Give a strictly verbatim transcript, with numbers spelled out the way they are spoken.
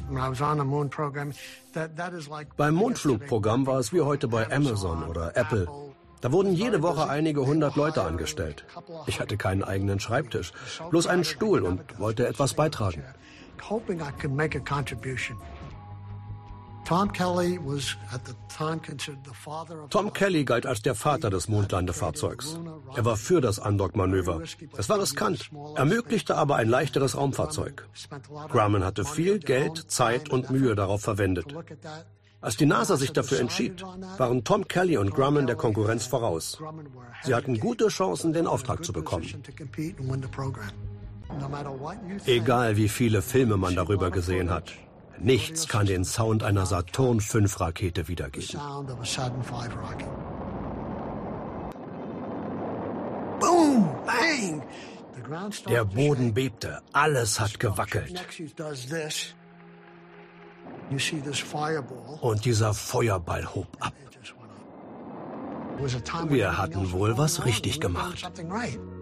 Beim Mondflugprogramm war es wie heute bei Amazon oder Apple. Da wurden jede Woche einige hundert Leute angestellt. Ich hatte keinen eigenen Schreibtisch, bloß einen Stuhl und wollte etwas beitragen. Tom Kelly galt als der Vater des Mondlandefahrzeugs. Er war für das Undock-Manöver. Es war riskant, ermöglichte aber ein leichteres Raumfahrzeug. Grumman hatte viel Geld, Zeit und Mühe darauf verwendet. Als die NASA sich dafür entschied, waren Tom Kelly und Grumman der Konkurrenz voraus. Sie hatten gute Chancen, den Auftrag zu bekommen. Egal wie viele Filme man darüber gesehen hat, nichts kann den Sound einer Saturn fünf Rakete wiedergeben. Der Boden bebte, alles hat gewackelt. Und dieser Feuerball hob ab. Wir hatten wohl was richtig gemacht.